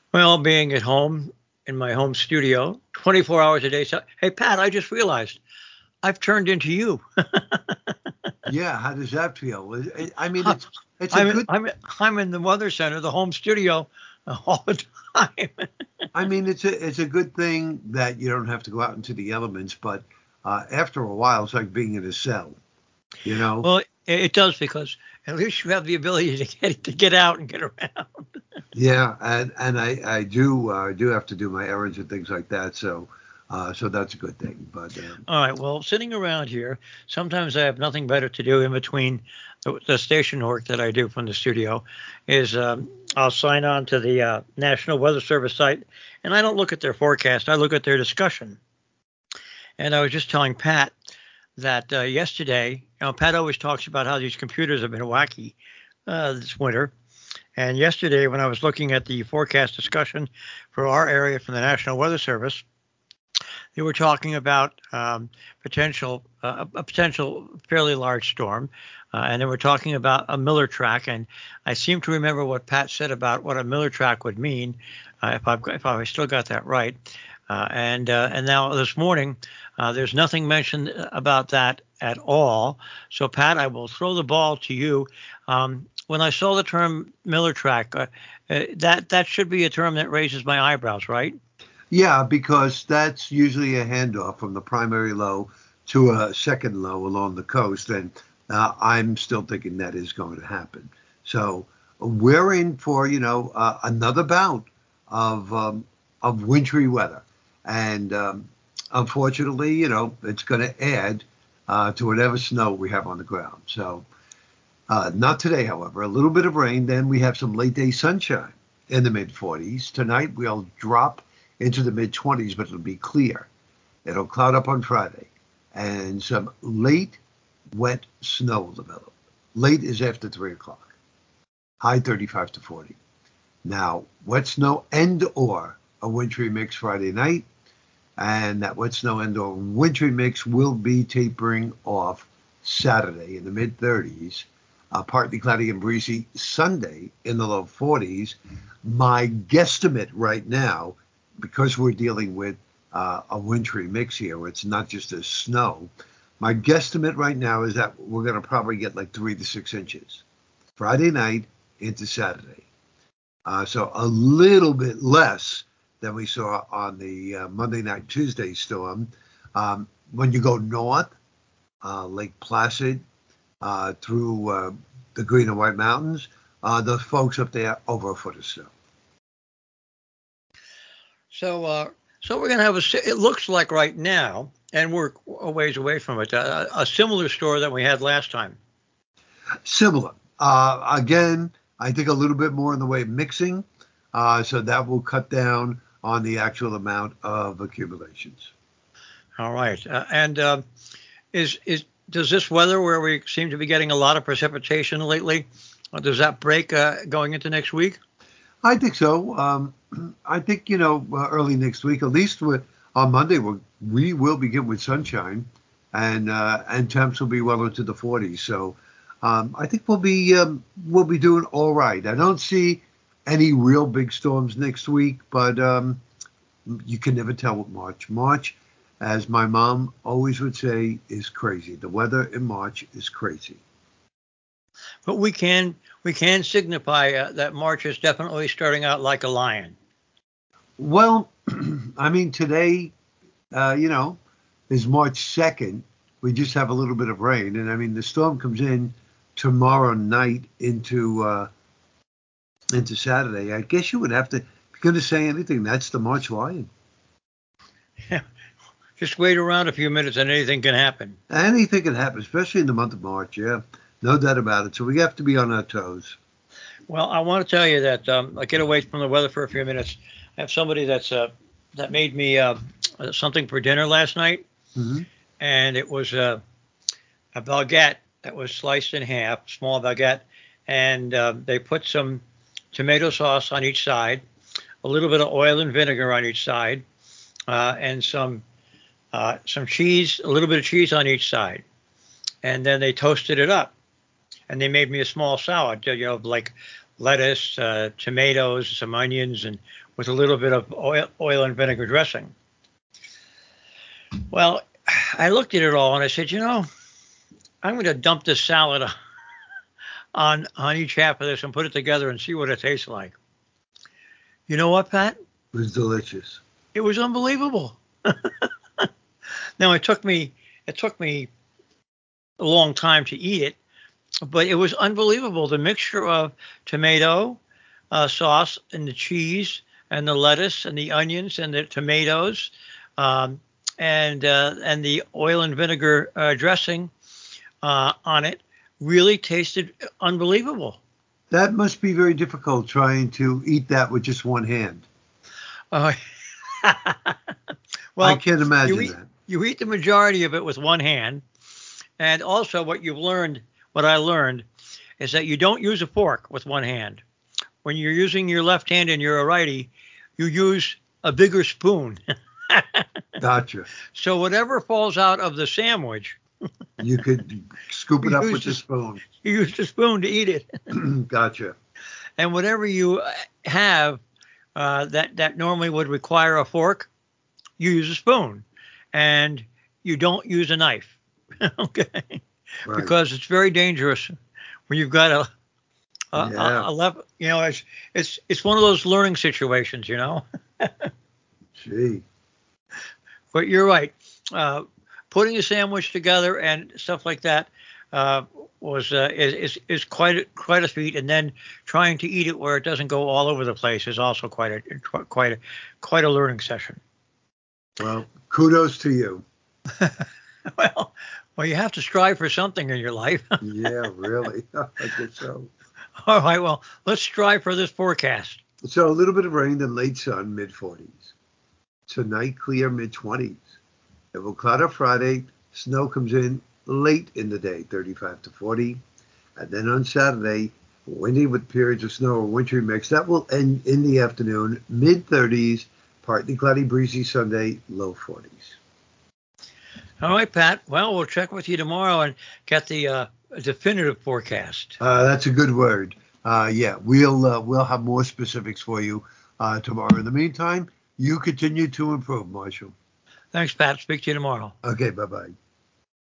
Well, being at home in my home studio, 24 hours a day. So, hey, Pat, I just realized I've turned into you. Yeah, how does that feel? I mean, it's a I'm good. I'm I'm in the weather center, the home studio, all the time. I mean, it's a good thing that you don't have to go out into the elements, but after a while, it's like being in a cell. You know? Well, it does because at least you have the ability to get out and get around. Yeah, and I do have to do my errands and things like that. So that's a good thing. But All right. Well, sitting around here, sometimes I have nothing better to do in between the station work that I do from the studio. Is I'll sign on to the National Weather Service site, and I don't look at their forecast. I look at their discussion. And I was just telling Pat that yesterday, Pat always talks about how these computers have been wacky this winter. And yesterday, when I was looking at the forecast discussion for our area from the National Weather Service, they were talking about potential a potential fairly large storm, and they were talking about a Miller track. And I seem to remember what Pat said about what a Miller track would mean, if I still got that right. And now this morning, there's nothing mentioned about that at all. So Pat, I will throw the ball to you. When I saw the term Miller track, that should be a term that raises my eyebrows, right? yeah, because that's usually a handoff from the primary low to a second low along the coast, and I'm still thinking that is going to happen. So we're in for another bout of wintry weather, and unfortunately, it's going to add to whatever snow we have on the ground. So not today, however. A little bit of rain, then we have some late day sunshine in the mid 40s. Tonight we'll drop into the mid 20s, but it'll be clear. It'll cloud up on Friday, and some late wet snow will develop. Late is after 3 o'clock. High 35 to 40. Now, wet snow and or a wintry mix Friday night, and that wet snow and or wintry mix will be tapering off Saturday in the mid 30s. Partly cloudy and breezy Sunday in the low 40s. My guesstimate right now, because we're dealing with a wintry mix here, it's not just a snow. My guesstimate right now is that we're going to probably get like 3 to 6 inches Friday night into Saturday. So a little bit less than we saw on the Monday night, Tuesday storm. When you go north, Lake Placid, through the Green and White Mountains, those folks up there over a foot of snow. So we're going to have it looks like right now, and we're a ways away from it, a similar store that we had last time. Similar. Again, I think a little bit more in the way of mixing, so that will cut down on the actual amount of accumulations. All right. And is does this weather where we seem to be getting a lot of precipitation lately, does that break going into next week? I think so. I think early next week, at least on Monday, we will begin with sunshine, and temps will be well into the 40s. So I think we'll be doing all right. I don't see any real big storms next week, but you can never tell with March. March, as my mom always would say, is crazy. The weather in March is crazy. But we can signify that March is definitely starting out like a lion. Well, I mean, today, is March 2nd. We just have a little bit of rain. And I mean, the storm comes in tomorrow night into Saturday. I guess you would have to, if you're going to say anything, that's the March Lion. Just wait around a few minutes and anything can happen. Anything can happen, especially in the month of March. Yeah, no doubt about it. So we have to be on our toes. Well, I want to tell you that I get away from the weather for a few minutes. I have somebody that made me something for dinner last night, Hmm. and it was a baguette that was sliced in half, small baguette, and they put some tomato sauce on each side, a little bit of oil and vinegar on each side, and some cheese, a little bit of cheese on each side, and then they toasted it up, and they made me a small salad, like lettuce, tomatoes, some onions, and with a little bit of oil and vinegar dressing. Well, I looked at it all and I said, I'm going to dump this salad on each half of this and put it together and see what it tastes like. You know what, Pat? It was delicious. It was unbelievable. Now it took me a long time to eat it, but it was unbelievable. The mixture of tomato sauce and the cheese and the lettuce and the onions and the tomatoes and the oil and vinegar dressing on it really tasted unbelievable. That must be very difficult trying to eat that with just one hand. Well, I can't imagine that. You eat the majority of it with one hand. And also what I learned, is that you don't use a fork with one hand. When you're using your left hand and you're a righty, you use a bigger spoon. Gotcha. So whatever falls out of the sandwich, you could scoop it up with the spoon. You use the spoon to eat it. Gotcha. And whatever you have that normally would require a fork, you use a spoon. And you don't use a knife. Okay. Right. Because it's very dangerous when you've got a left. It's one of those learning situations. Gee. But you're right. Putting a sandwich together and stuff like that is quite a feat, and then trying to eat it where it doesn't go all over the place is also quite a learning session. Well, kudos to you. Well, you have to strive for something in your life. Yeah, really. I guess so. All right. Well, let's strive for this forecast. So a little bit of rain, then late sun, mid-40s. Tonight, clear, mid-20s. It will cloud up Friday. Snow comes in late in the day, 35 to 40. And then on Saturday, windy with periods of snow or wintry mix. That will end in the afternoon, mid-30s. Partly cloudy, breezy Sunday, low 40s. All right, Pat. Well, we'll check with you tomorrow and get the definitive forecast. That's a good word. Yeah, we'll have more specifics for you tomorrow. In the meantime, you continue to improve, Marshall. Thanks, Pat. Speak to you tomorrow. Okay, bye-bye.